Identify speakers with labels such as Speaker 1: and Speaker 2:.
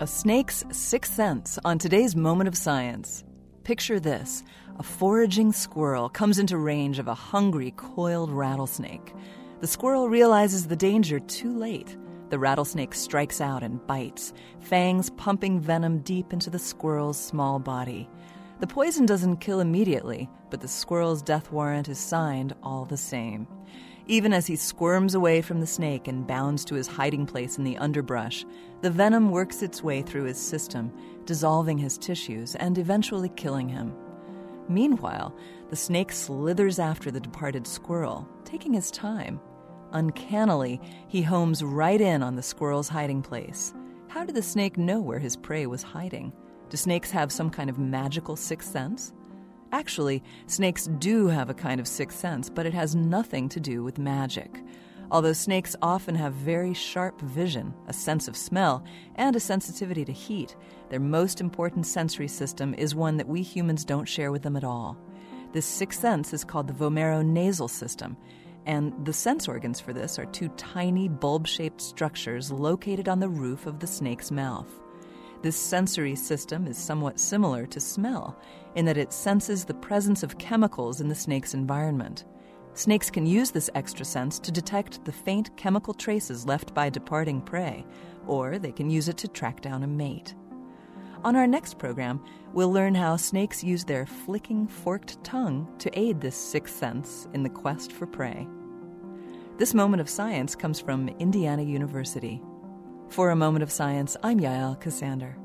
Speaker 1: A snake's sixth sense on today's Moment of Science. Picture this. A foraging squirrel comes into range of a hungry, coiled rattlesnake. The squirrel realizes the danger too late. The rattlesnake strikes out and bites, fangs pumping venom deep into the squirrel's small body. The poison doesn't kill immediately, but the squirrel's death warrant is signed all the same. Even as he squirms away from the snake and bounds to his hiding place in the underbrush, the venom works its way through his system, dissolving his tissues and eventually killing him. Meanwhile, the snake slithers after the departed squirrel, taking his time. Uncannily, he homes right in on the squirrel's hiding place. How did the snake know where his prey was hiding? Do snakes have some kind of magical sixth sense? Actually, snakes do have a kind of sixth sense, but it has nothing to do with magic. Although snakes often have very sharp vision, a sense of smell, and a sensitivity to heat, their most important sensory system is one that we humans don't share with them at all. This sixth sense is called the vomeronasal system, and the sense organs for this are two tiny bulb-shaped structures located on the roof of the snake's mouth. This sensory system is somewhat similar to smell in that it senses the presence of chemicals in the snake's environment. Snakes can use this extra sense to detect the faint chemical traces left by departing prey, or they can use it to track down a mate. On our next program, we'll learn how snakes use their flicking, forked tongue to aid this sixth sense in the quest for prey. This Moment of Science comes from Indiana University. For a Moment of Science, I'm Yael Ksander.